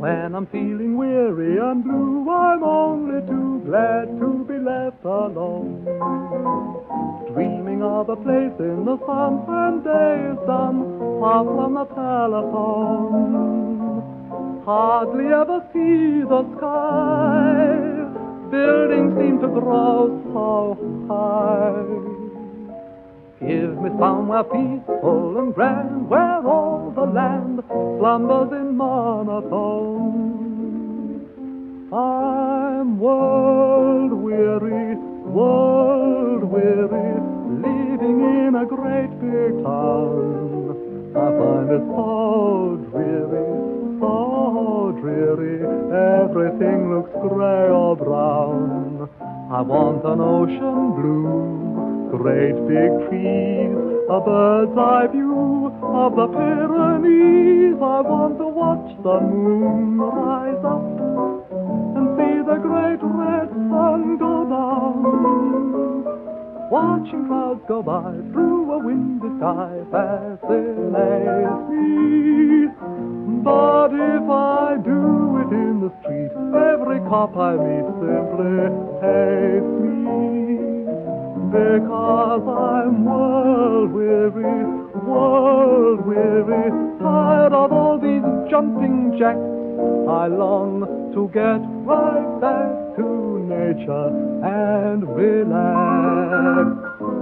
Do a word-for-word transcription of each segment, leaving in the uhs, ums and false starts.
When I'm feeling weary and blue, I'm only too glad to be left alone, dreaming of a place in the sun when day is done, far from the telephone. Hardly ever see the sky, buildings seem to grow so high. Give me somewhere peaceful and grand, where all the land slumbers in monotone. I'm world weary, world weary, living in a great big town. I find it so dreary, so dreary, everything looks gray or brown. I want an ocean blue, great big trees, a bird's eye view of the Pyrenees. I want to watch the moon rise up and see the great red sun go down. Watching clouds go by through a windy sky fascinates me. But if I do it in the street, every cop I meet simply hates me. Because I'm world weary, world weary, tired of all these jumping jacks. I long to get right back to nature and relax.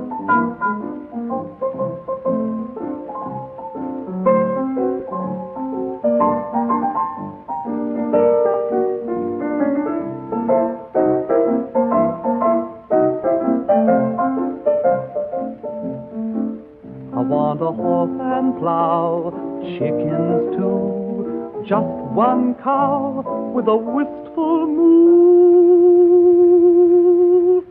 I want a horse and plow, chickens too, just one cow with a wistful moo.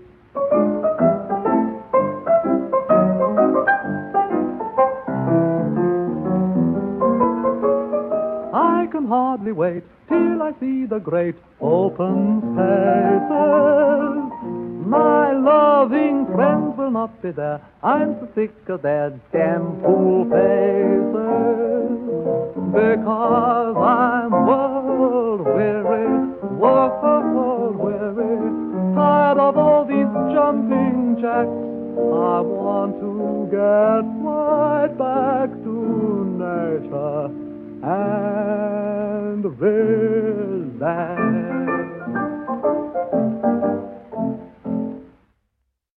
I can hardly wait till I see the great open spaces. My loving friends will not be there, I'm so sick of their damn fool faces. Because I'm world weary, world weary, tired of all these jumping jacks. I want to get right back to nature and relax.